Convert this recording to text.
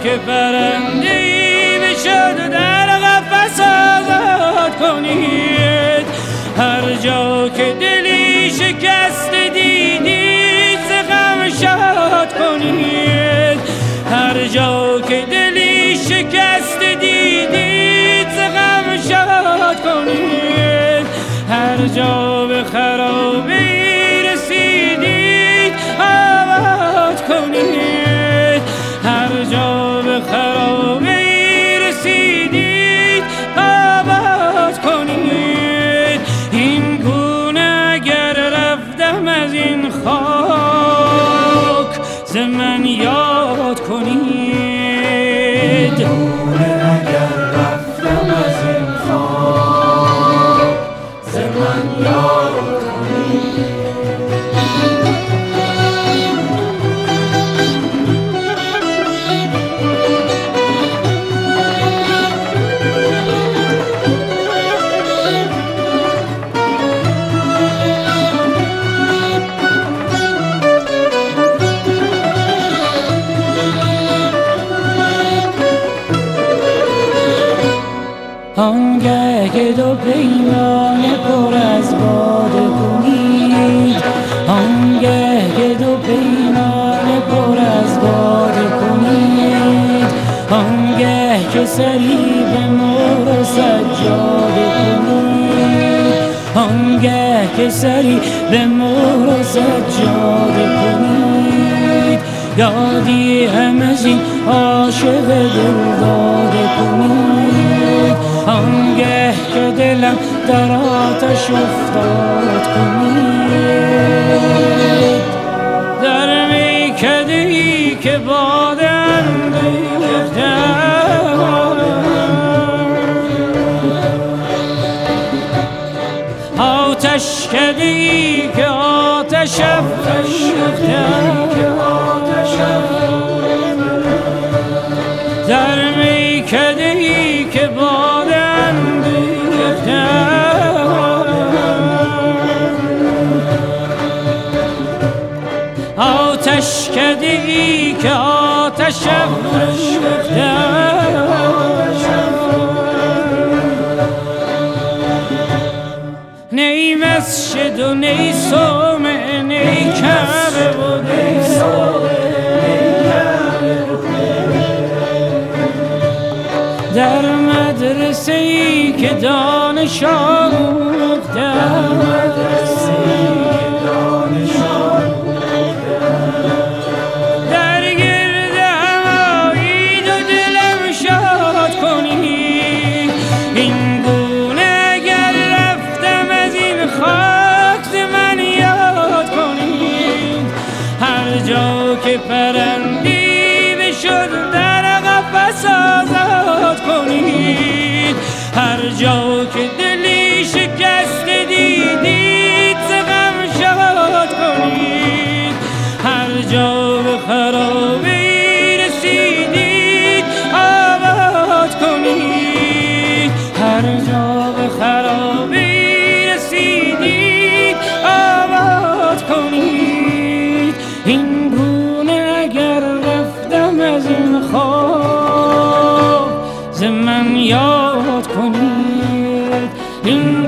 که پرنده‌ای بشد در قفس آزاد کنید، هر جا که دلی شکست دیدید ز غم شاد کنید، هر جا که دلی شکست دیدید ز غم شاد کنید، هر جا به خرابی رسیدید آباد کنید، هر جا به خرابی رسیدید آباد کنید. این گونه اگر رفتم از این خاک ز من یاد کنید، اگر رفتم از این خاک ز من یاد کنید. آنگه که دو پیمان پر از باده کنید، آنگه که دو پیمان پر از باده کنید، آنگه که سری به مهر سجاده کنید، آنگه که سری به مهر سجاده کنید، یادی هم از این عاشق دلداده کنید، آنگه که دلم در آتش افتاد کنید، در میکده‌ای که باده اندوختم، آتشکده‌ای که آتش افروختم، در میکده‌ای که باده اندوختم، آتشکده‌ای که آتش افروختم، نی مسجد و نی صومعه نی کعبه و نی در مدرسه‌ای که دانش آموختم، در گرد همایید و دلم شاد کنید. این گونه اگر رفتم از این خاک ز من یاد کنید، هر جا که پرنده‌ای بشد در قفس آزاد کنید، هر جا که دلی شکست دیدید ز غم شاد کنید، هر جا به خرابی رسیدید آباد کنید، هر جا به خرابی رسیدید آباد کنید. این گونه اگر رفتم از این خاک ز من یاد کنید، این